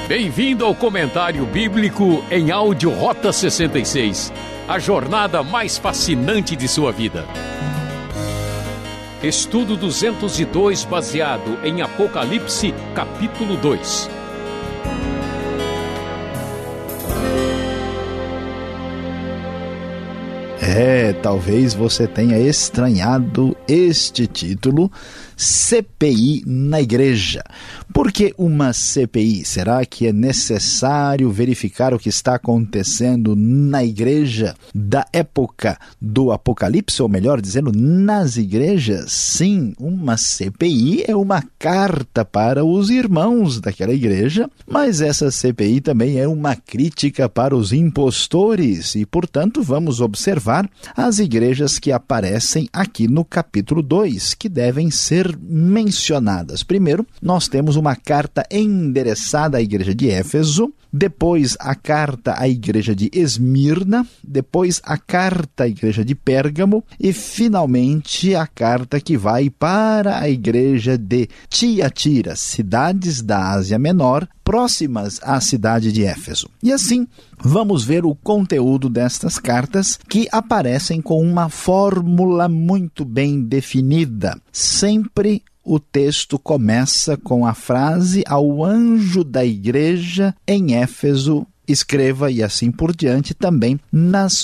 Bem-vindo ao Comentário Bíblico em áudio Rota 66, a jornada mais fascinante de sua vida. Estudo 202, baseado em Apocalipse, capítulo 2. Talvez você tenha estranhado este título, CPI na Igreja. Por que uma CPI? Será que é necessário verificar o que está acontecendo na igreja da época do Apocalipse, ou melhor dizendo, nas igrejas? Sim, uma CPI é uma carta para os irmãos daquela igreja, mas essa CPI também é uma crítica para os impostores e, portanto, vamos observar as igrejas que aparecem aqui no capítulo 2, que devem ser mencionadas. Primeiro, nós temos uma carta endereçada à igreja de Éfeso, depois a carta à igreja de Esmirna, depois a carta à igreja de Pérgamo e, finalmente, a carta que vai para a igreja de Tiatira, cidades da Ásia Menor, próximas à cidade de Éfeso. E assim, vamos ver o conteúdo destas cartas que aparecem com uma fórmula muito bem definida. Sempre o texto começa com a frase: ao anjo da igreja em Éfeso, escreva, e assim por diante também nas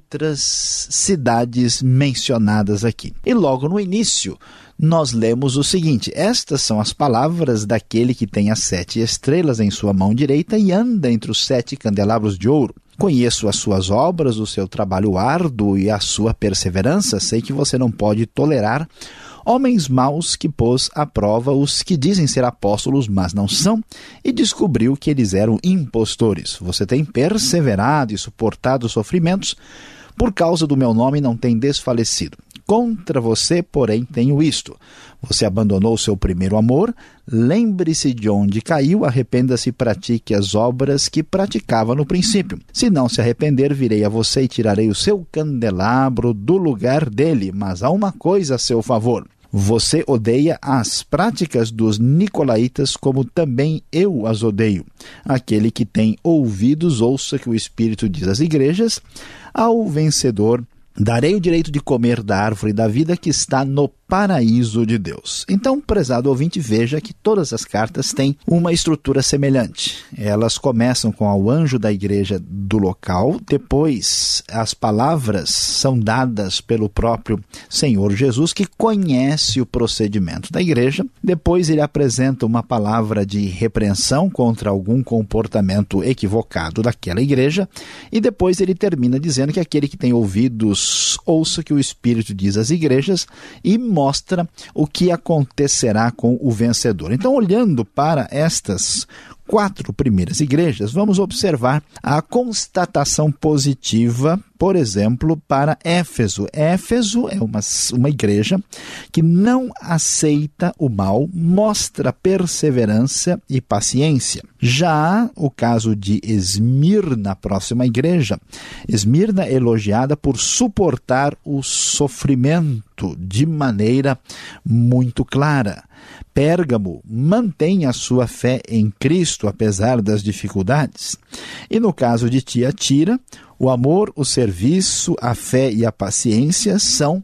outras cidades mencionadas aqui. E logo no início, nós lemos o seguinte: estas são as palavras daquele que tem as 7 estrelas em sua mão direita e anda entre os 7 candelabros de ouro. Conheço as suas obras, o seu trabalho árduo e a sua perseverança. Sei que você não pode tolerar homens maus, que pôs à prova os que dizem ser apóstolos, mas não são, e descobriu que eles eram impostores. Você tem perseverado e suportado sofrimentos, por causa do meu nome não tem desfalecido. Contra você, porém, tenho isto: você abandonou o seu primeiro amor. Lembre-se de onde caiu, arrependa-se e pratique as obras que praticava no princípio. Se não se arrepender, virei a você e tirarei o seu candelabro do lugar dele. Mas há uma coisa a seu favor: você odeia as práticas dos nicolaítas, como também eu as odeio. Aquele que tem ouvidos, ouça que o Espírito diz às igrejas. Ao vencedor darei o direito de comer da árvore da vida que está no paraíso de Deus. Então, prezado ouvinte, veja que todas as cartas têm uma estrutura semelhante. Elas começam com ao anjo da igreja do local, depois as palavras são dadas pelo próprio Senhor Jesus, que conhece o procedimento da igreja. Depois ele apresenta uma palavra de repreensão contra algum comportamento equivocado daquela igreja, e depois ele termina dizendo que aquele que tem ouvidos, ouça que o Espírito diz às igrejas, e mostra o que acontecerá com o vencedor. Então, olhando para estas 4 primeiras igrejas, vamos observar a constatação positiva, por exemplo, para Éfeso. Éfeso é uma igreja que não aceita o mal, mostra perseverança e paciência. Já o caso de Esmirna, a próxima igreja, Esmirna é elogiada por suportar o sofrimento de maneira muito clara. Pérgamo mantém a sua fé em Cristo apesar das dificuldades. E no caso de Tiatira, o amor, o serviço, a fé e a paciência são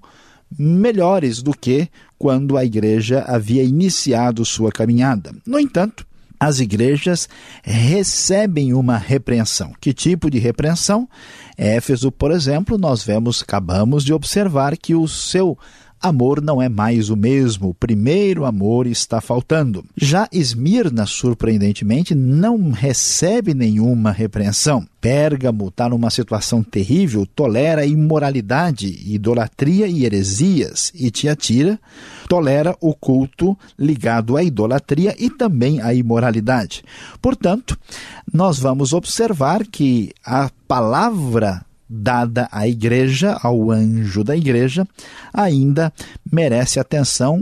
melhores do que quando a igreja havia iniciado sua caminhada. No entanto, as igrejas recebem uma repreensão. Que tipo de repreensão? Éfeso, por exemplo, acabamos de observar que o seu amor não é mais o mesmo, o primeiro amor está faltando. Já Esmirna, surpreendentemente, não recebe nenhuma repreensão. Pérgamo está numa situação terrível, tolera imoralidade, idolatria e heresias. E Tiatira tolera o culto ligado à idolatria e também à imoralidade. Portanto, nós vamos observar que a palavra dada à igreja, ao anjo da igreja, ainda merece atenção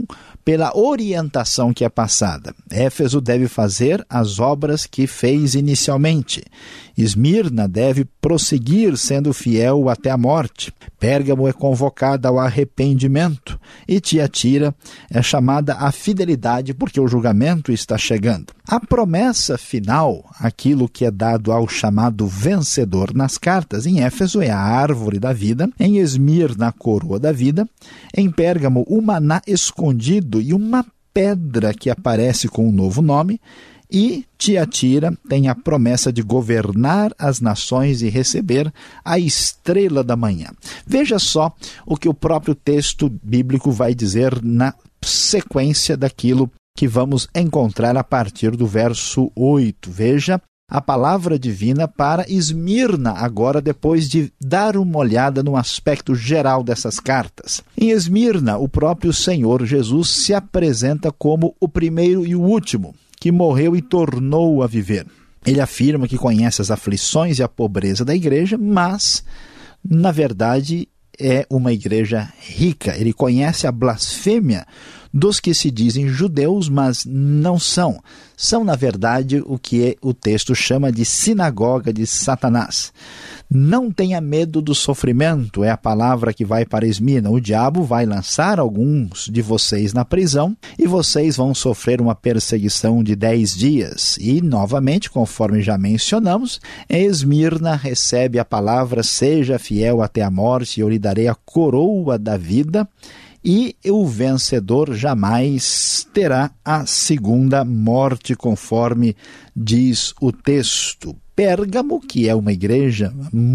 pela orientação que é passada. Éfeso deve fazer as obras que fez inicialmente. Esmirna deve prosseguir sendo fiel até a morte. Pérgamo é convocada ao arrependimento. E Tiatira é chamada à fidelidade porque o julgamento está chegando. A promessa final, aquilo que é dado ao chamado vencedor nas cartas, em Éfeso é a árvore da vida, em Esmirna a coroa da vida, em Pérgamo o maná escondido e uma pedra que aparece com um novo nome, e Tiatira tem a promessa de governar as nações e receber a estrela da manhã. Veja só o que o próprio texto bíblico vai dizer na sequência daquilo que vamos encontrar a partir do verso 8. Veja a palavra divina para Esmirna agora, depois de dar uma olhada no aspecto geral dessas cartas. Em Esmirna, o próprio Senhor Jesus se apresenta como o primeiro e o último, que morreu e tornou a viver. Ele afirma que conhece as aflições e a pobreza da igreja, mas, na verdade, é uma igreja rica. Ele conhece a blasfêmia dos que se dizem judeus, mas não são. São, na verdade, o que o texto chama de sinagoga de Satanás. Não tenha medo do sofrimento, é a palavra que vai para Esmirna. O diabo vai lançar alguns de vocês na prisão e vocês vão sofrer uma perseguição de 10 dias. E, novamente, conforme já mencionamos, Esmirna recebe a palavra: seja fiel até a morte, e eu lhe darei a coroa da vida. E o vencedor jamais terá a segunda morte, conforme diz o texto. Pérgamo, que é uma igreja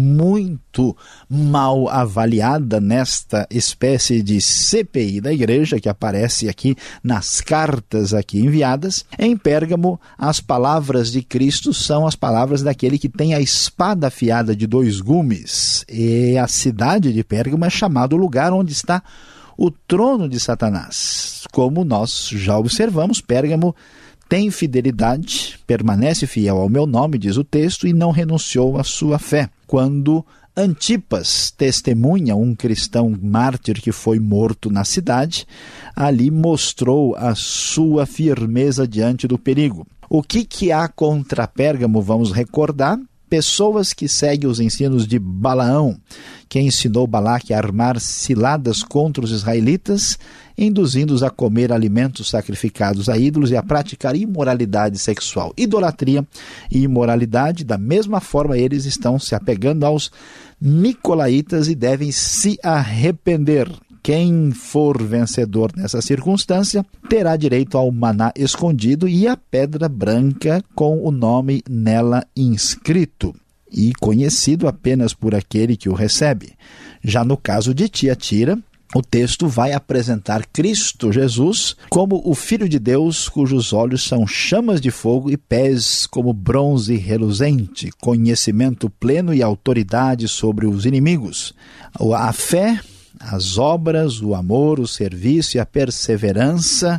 muito mal avaliada nesta espécie de CPI da igreja, que aparece aqui nas cartas aqui enviadas. Em Pérgamo, as palavras de Cristo são as palavras daquele que tem a espada afiada de 2 gumes. E a cidade de Pérgamo é chamado o lugar onde está o trono de Satanás. Como nós já observamos, Pérgamo tem fidelidade, permanece fiel ao meu nome, diz o texto, e não renunciou à sua fé. Quando Antipas testemunha um cristão mártir que foi morto na cidade, ali mostrou a sua firmeza diante do perigo. O que há contra Pérgamo, vamos recordar? Pessoas que seguem os ensinos de Balaão, que ensinou Balaque a armar ciladas contra os israelitas, induzindo-os a comer alimentos sacrificados a ídolos e a praticar imoralidade sexual. Idolatria e imoralidade, da mesma forma, eles estão se apegando aos nicolaítas e devem se arrepender. Quem for vencedor nessa circunstância terá direito ao maná escondido e à pedra branca com o nome nela inscrito e conhecido apenas por aquele que o recebe. Já no caso de Tiatira, o texto vai apresentar Cristo Jesus como o Filho de Deus, cujos olhos são chamas de fogo e pés como bronze reluzente, conhecimento pleno e autoridade sobre os inimigos. A fé, as obras, o amor, o serviço e a perseverança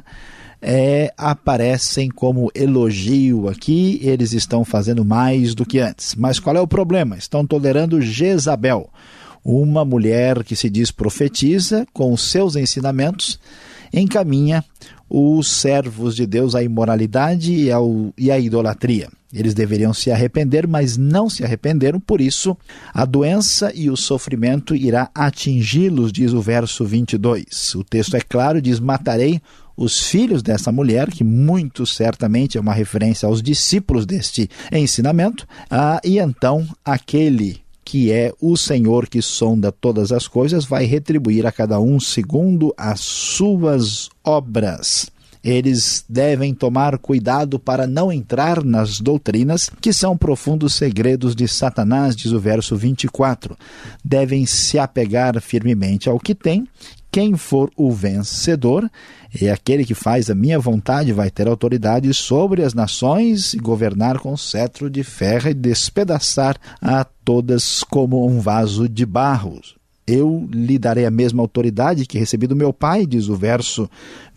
aparecem como elogio aqui. Eles estão fazendo mais do que antes. Mas qual é o problema? Estão tolerando Jezabel, uma mulher que se diz profetiza, com os seus ensinamentos, encaminha os servos de Deus à imoralidade e à idolatria. Eles deveriam se arrepender, mas não se arrependeram, por isso a doença e o sofrimento irá atingi-los, diz o verso 22. O texto é claro, diz: matarei os filhos dessa mulher, que muito certamente é uma referência aos discípulos deste ensinamento, e então aquele que é o Senhor que sonda todas as coisas vai retribuir a cada um segundo as suas obras. Eles devem tomar cuidado para não entrar nas doutrinas que são profundos segredos de Satanás, diz o verso 24. Devem se apegar firmemente ao que tem. Quem for o vencedor é aquele que faz a minha vontade, vai ter autoridade sobre as nações e governar com cetro de ferro e despedaçar a todas como um vaso de barro. Eu lhe darei a mesma autoridade que recebi do meu pai, diz o verso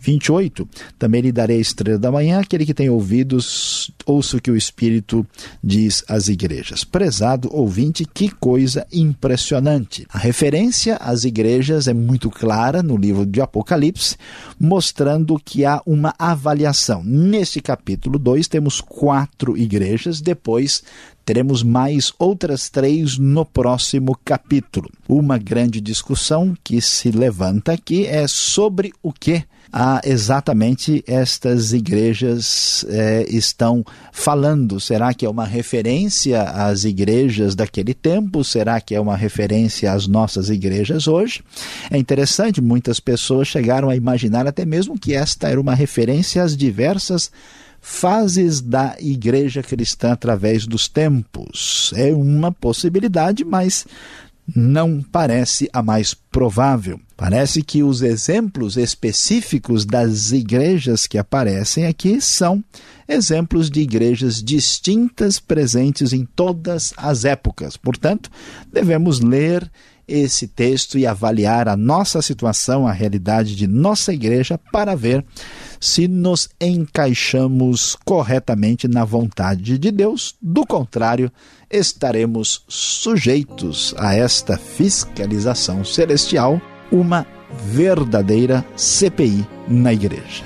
28, também lhe darei a estrela da manhã, aquele que tem ouvidos, ouça o que o Espírito diz às igrejas. Prezado ouvinte, que coisa impressionante. A referência às igrejas é muito clara no livro de Apocalipse, mostrando que há uma avaliação. Neste capítulo 2 temos 4 igrejas, depois teremos mais outras 3 no próximo capítulo. Uma grande discussão que se levanta aqui é sobre o que exatamente estas igrejas estão falando. Será que é uma referência às igrejas daquele tempo? Será que é uma referência às nossas igrejas hoje? É interessante, muitas pessoas chegaram a imaginar até mesmo que esta era uma referência às diversas fases da igreja cristã através dos tempos. É uma possibilidade, mas não parece a mais provável. Parece que os exemplos específicos das igrejas que aparecem aqui são exemplos de igrejas distintas presentes em todas as épocas. Portanto, devemos ler esse texto e avaliar a nossa situação, a realidade de nossa igreja, para ver se nos encaixamos corretamente na vontade de Deus. Do contrário, estaremos sujeitos a esta fiscalização celestial, uma verdadeira CPI na igreja.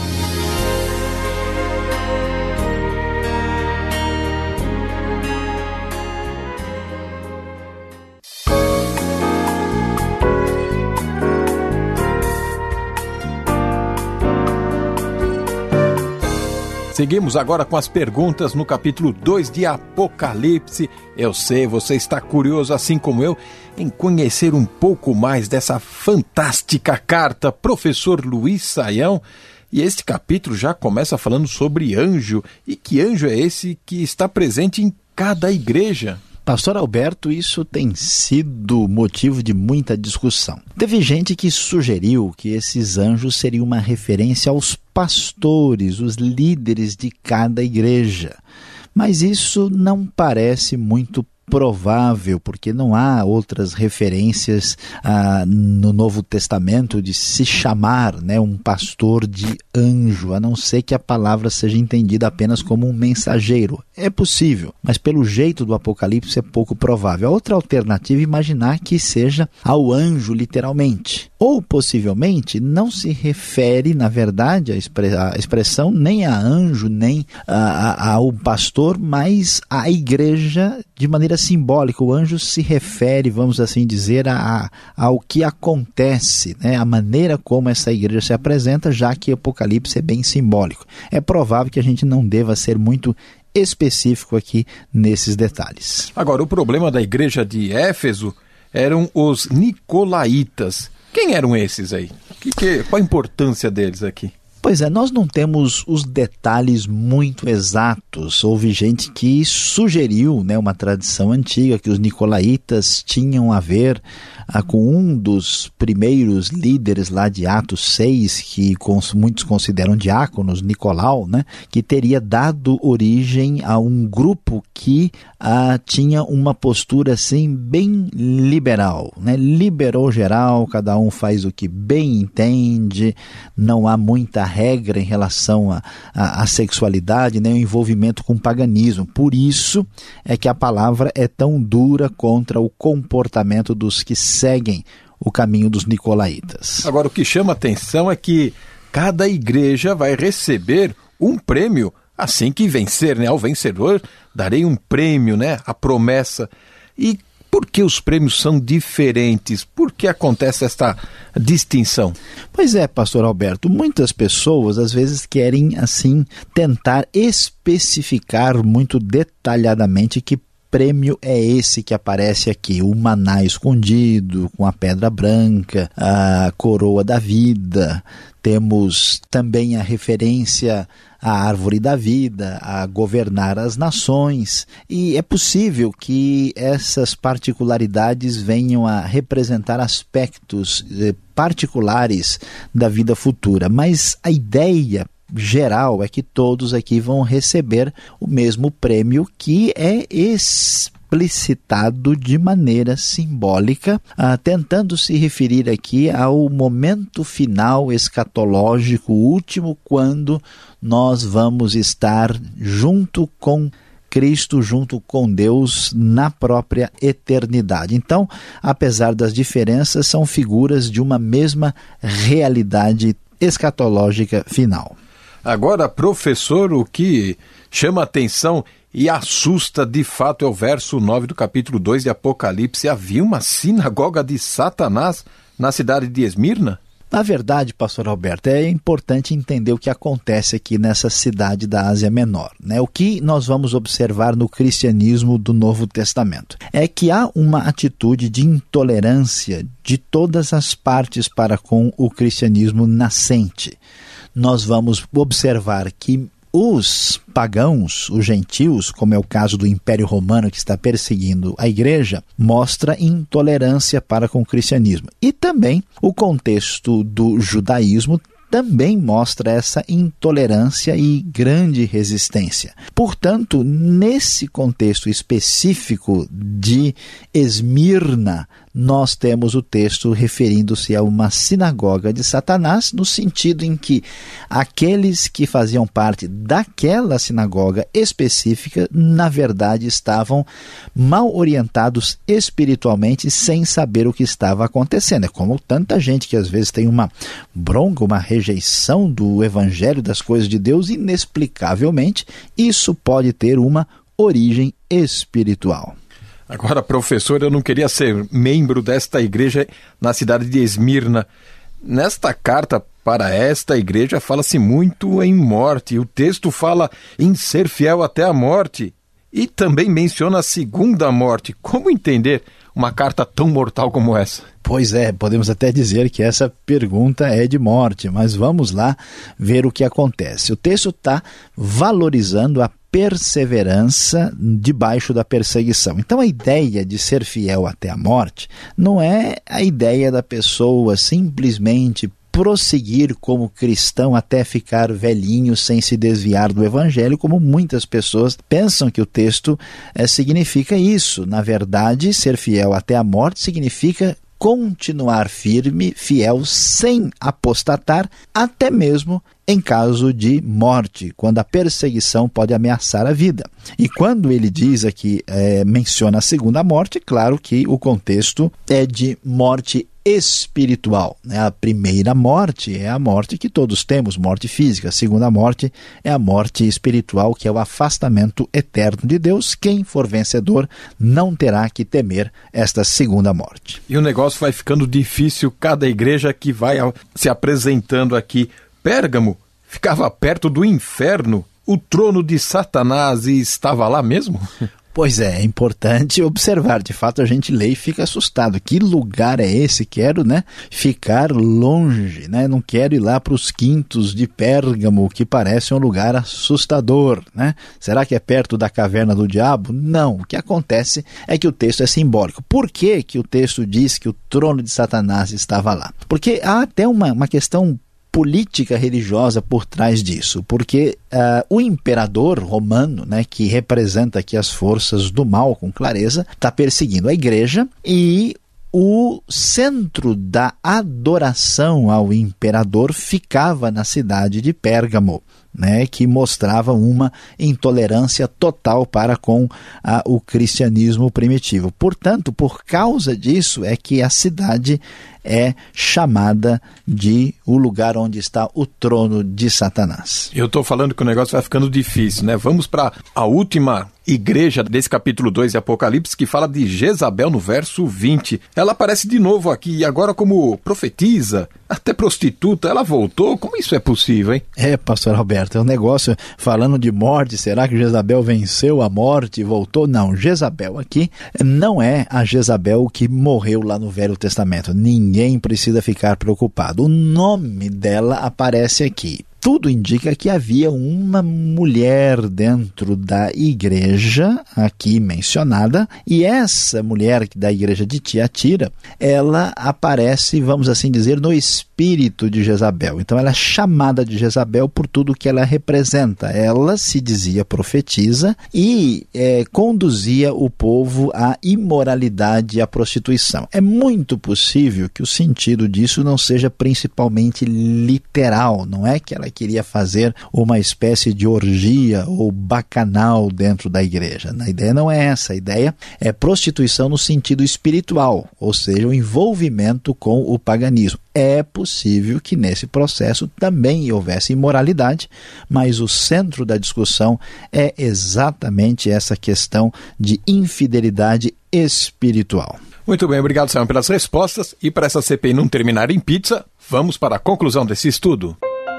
Seguimos agora com as perguntas no capítulo 2 de Apocalipse. Eu sei, você está curioso, assim como eu, em conhecer um pouco mais dessa fantástica carta, professor Luiz Saião. E este capítulo já começa falando sobre anjo. E que anjo é esse que está presente em cada igreja? Pastor Alberto, isso tem sido motivo de muita discussão. Teve gente que sugeriu que esses anjos seriam uma referência aos pastores, os líderes de cada igreja. Mas isso não parece muito provável, porque não há outras referências no Novo Testamento de se chamar, um pastor de anjo, a não ser que a palavra seja entendida apenas como um mensageiro. É possível, mas pelo jeito do Apocalipse é pouco provável. A outra alternativa é imaginar que seja ao anjo literalmente. Ou possivelmente não se refere, na verdade, a expressão nem a anjo, nem ao pastor, mas à igreja de maneira simbólica. O anjo se refere, vamos assim dizer, ao que acontece, a maneira como essa igreja se apresenta, já que o Apocalipse é bem simbólico. É provável que a gente não deva ser muito específico aqui nesses detalhes. Agora, o problema da igreja de Éfeso eram os nicolaítas. Quem eram esses aí? Qual a importância deles aqui? Pois é, nós não temos os detalhes muito exatos. Houve gente que sugeriu, uma tradição antiga, que os nicolaítas tinham a ver com um dos primeiros líderes lá de Atos 6, que muitos consideram diáconos, Nicolau, que teria dado origem a um grupo que tinha uma postura assim bem liberal, liberou geral, cada um faz o que bem entende, não há muita regra em relação à sexualidade, nem o envolvimento com o paganismo. Por isso é que a palavra é tão dura contra o comportamento dos que seguem o caminho dos nicolaítas. Agora, o que chama atenção é que cada igreja vai receber um prêmio assim que vencer, Ao vencedor darei um prêmio, a promessa. E por que os prêmios são diferentes? Por que acontece esta distinção? Pois é, pastor Alberto, muitas pessoas às vezes querem assim tentar especificar muito detalhadamente que prêmio é esse que aparece aqui, o maná escondido, com a pedra branca, a coroa da vida. Temos também a referência à árvore da vida, a governar as nações. E é possível que essas particularidades venham a representar aspectos particulares da vida futura. Mas a ideia geral é que todos aqui vão receber o mesmo prêmio, que é explicitado de maneira simbólica, tentando se referir aqui ao momento final escatológico último, quando nós vamos estar junto com Cristo, junto com Deus, na própria eternidade. Então, apesar das diferenças, são figuras de uma mesma realidade escatológica final. Agora, professor, o que chama atenção e assusta de fato é o verso 9 do capítulo 2 de Apocalipse. Havia uma sinagoga de Satanás na cidade de Esmirna? Na verdade, pastor Alberto, é importante entender o que acontece aqui nessa cidade da Ásia Menor, né? O que nós vamos observar no cristianismo do Novo Testamento é que há uma atitude de intolerância de todas as partes para com o cristianismo nascente. Nós vamos observar que os pagãos, os gentios, como é o caso do Império Romano que está perseguindo a igreja, mostra intolerância para com o cristianismo. E também o contexto do judaísmo também mostra essa intolerância e grande resistência. Portanto, nesse contexto específico de Esmirna, nós temos o texto referindo-se a uma sinagoga de Satanás, no sentido em que aqueles que faziam parte daquela sinagoga específica, na verdade, estavam mal orientados espiritualmente, sem saber o que estava acontecendo. É como tanta gente que às vezes tem uma bronca, uma rejeição do evangelho, das coisas de Deus, inexplicavelmente, isso pode ter uma origem espiritual. Agora, professor, eu não queria ser membro desta igreja na cidade de Esmirna. Nesta carta para esta igreja fala-se muito em morte. O texto fala em ser fiel até a morte e também menciona a segunda morte. Como entender uma carta tão mortal como essa? Pois é, podemos até dizer que essa pergunta é de morte, mas vamos lá ver o que acontece. O texto está valorizando a perseverança debaixo da perseguição. Então a ideia de ser fiel até a morte não é a ideia da pessoa simplesmente prosseguir como cristão até ficar velhinho sem se desviar do evangelho, como muitas pessoas pensam que o texto significa isso. Na verdade, ser fiel até a morte significa continuar firme, fiel, sem apostatar, até mesmo em caso de morte, quando a perseguição pode ameaçar a vida. E quando ele diz aqui, menciona a segunda morte, claro que o contexto é de morte espiritual, né? A primeira morte é a morte que todos temos, morte física. A segunda morte é a morte espiritual, que é o afastamento eterno de Deus. Quem for vencedor não terá que temer esta segunda morte. E o negócio vai ficando difícil, cada igreja que vai se apresentando aqui. Pérgamo ficava perto do inferno, o trono de Satanás, e estava lá mesmo? Pois é importante observar. De fato, a gente lê e fica assustado. Que lugar é esse? Quero, ficar longe, Não quero ir lá para os quintos de Pérgamo, que parece um lugar assustador, Será que é perto da caverna do diabo? Não. O que acontece é que o texto é simbólico. Por que que o texto diz que o trono de Satanás estava lá? Porque há até uma questão política religiosa por trás disso, porque o imperador romano, que representa aqui as forças do mal com clareza, está perseguindo a igreja, e o centro da adoração ao imperador ficava na cidade de Pérgamo, que mostrava uma intolerância total para com o cristianismo primitivo. Portanto, por causa disso é que a cidade é chamada de o lugar onde está o trono de Satanás. Eu estou falando que o negócio vai ficando difícil, Vamos para a última igreja desse capítulo 2 de Apocalipse, que fala de Jezabel no verso 20. Ela aparece de novo aqui, e agora como profetisa, até prostituta. Ela voltou? Como isso é possível, hein? Pastor Alberto, é um negócio falando de morte. Será que Jezabel venceu a morte e voltou? Não, Jezabel aqui não é a Jezabel que morreu lá no Velho Testamento. Ninguém precisa ficar preocupado. O nome dela aparece aqui. Tudo indica que havia uma mulher dentro da igreja aqui mencionada, e essa mulher da igreja de Tiatira, ela aparece, vamos assim dizer, no espírito espírito de Jezabel. Então ela é chamada de Jezabel por tudo que ela representa. Ela se dizia profetisa e conduzia o povo à imoralidade e à prostituição. É muito possível que o sentido disso não seja principalmente literal. Não é que ela queria fazer uma espécie de orgia ou bacanal dentro da igreja. A ideia não é essa. A ideia é prostituição no sentido espiritual, ou seja, o envolvimento com o paganismo. É possível que nesse processo também houvesse imoralidade, mas o centro da discussão é exatamente essa questão de infidelidade espiritual. Muito bem, obrigado, Simon, pelas respostas. E para essa CPI não terminar em pizza, vamos para a conclusão desse estudo.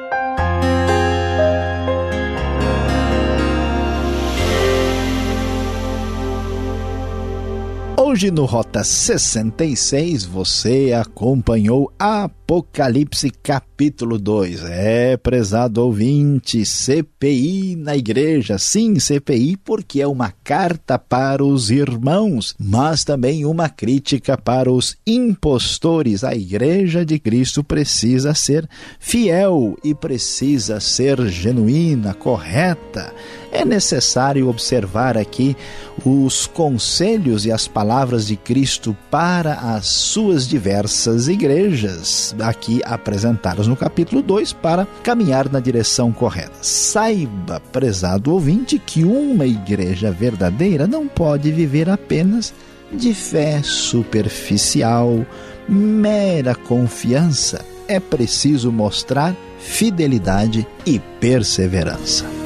Hoje no Rota 66 você acompanhou Apocalipse capítulo 2. Prezado ouvinte, CPI na igreja. Sim, CPI porque é uma carta para os irmãos, mas também uma crítica para os impostores. A igreja de Cristo precisa ser fiel e precisa ser genuína, correta. É necessário observar aqui os conselhos e as palavras de Cristo para as suas diversas igrejas, aqui apresentadas no capítulo 2, para caminhar na direção correta. Saiba, prezado ouvinte, que uma igreja verdadeira não pode viver apenas de fé superficial, mera confiança. É preciso mostrar fidelidade e perseverança.